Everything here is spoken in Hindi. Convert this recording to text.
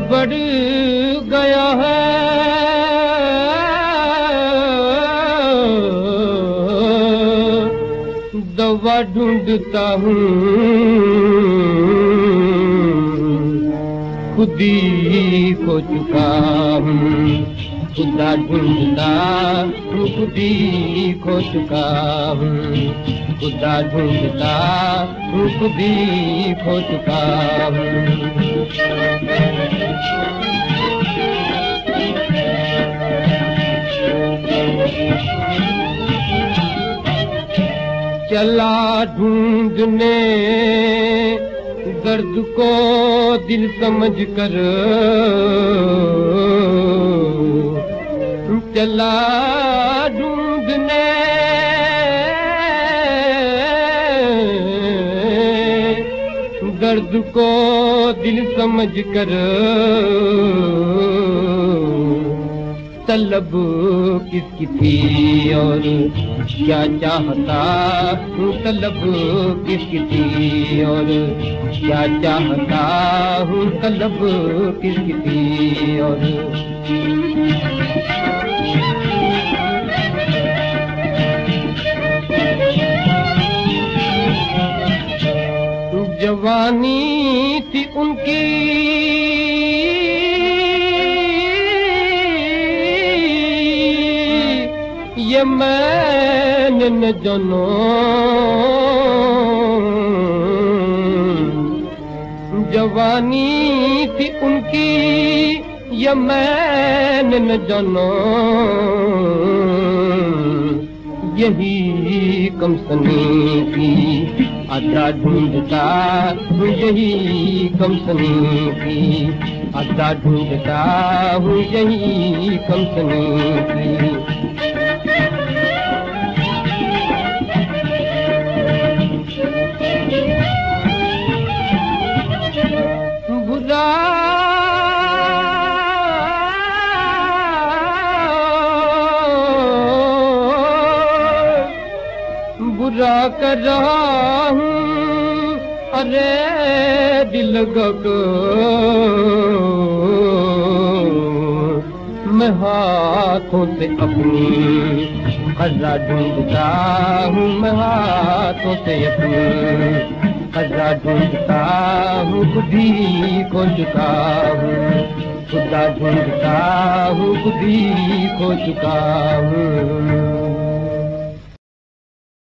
बढ़ गया है दवा ढूंढता हूँ खुद ही खो चुका हूँ खुदा ढूंढता हूँ खुद ही खो चुका हूँ खुदा ढूंढता हूँ खुद ही खो चुका हूँ। चला ढूंढने दर्द को दिल समझ कर चला ढूंढने दर्द को दिल समझ कर तलब किसकी थी और क्या चाहता हूँ तलब किसकी थी और क्या चाहता हूँ तलब किसकी थी और जवानी थी उनकी ये मैंने न जानो जवानी थी उनकी ये मैंने न जानो यही कम सनी की अदा ढूंढता हूँ यही कम सनी की अदा ढूंढता हूँ यही कम सनी की। बुरा कर रहा हूँ अरे दिल को मैं हाथों से अपनी खजा ढूंढता हूँ मैं हाथों से अपनी खजा ढूंढता हूँ खुद ही खो चुका हूँ खुदा ढूंढता हूँ खुद ही खो चुका हूँ।